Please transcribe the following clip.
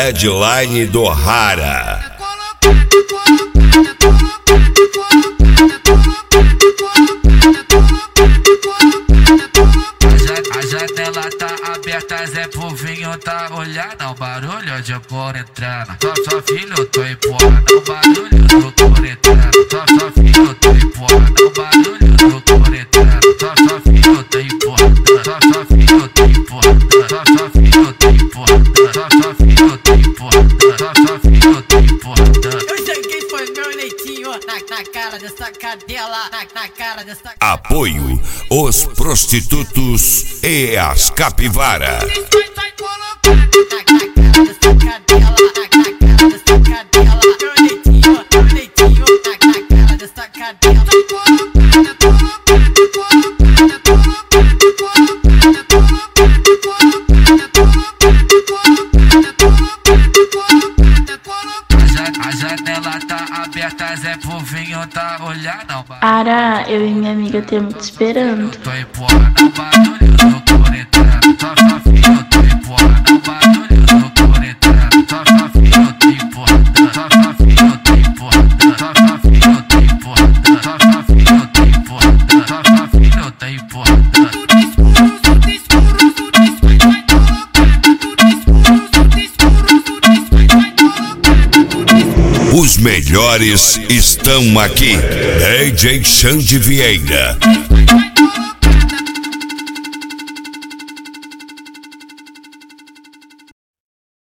Deadline do Rara. A janela tá aberta, Zé Povinho tá olhando o barulho de cor entrando. Só filho, eu tô empurrando o barulho do cor entrando. Só filho, eu tô empurrando o barulho do cor entrando. Só filho, eu tô empurrando. Só filho, eu tô empurrando. Só filho, eu tô empurrando. Só filho, eu tô empurrando. Só filho, eu tô empurrando. Eu joguei foi meu leitinho na cara dessa cadela, na cara dessa. Apoio os prostitutos e as capivaras. A janela tá aberta, Zé Povinho tá olhando. Ara, eu e minha amiga temos te esperando. Tô empurrando o barulho do cor entrando. Só filho, eu tô empurrando o barulho do cor entrando. Só filho, eu tô empurrando. Só filho, eu tô empurrando. Só filho, eu tô empurrando. Só filho, eu tô empurrando. Só filho, eu tô empurrando. Os melhores estão aqui. DJ Xande Vieira.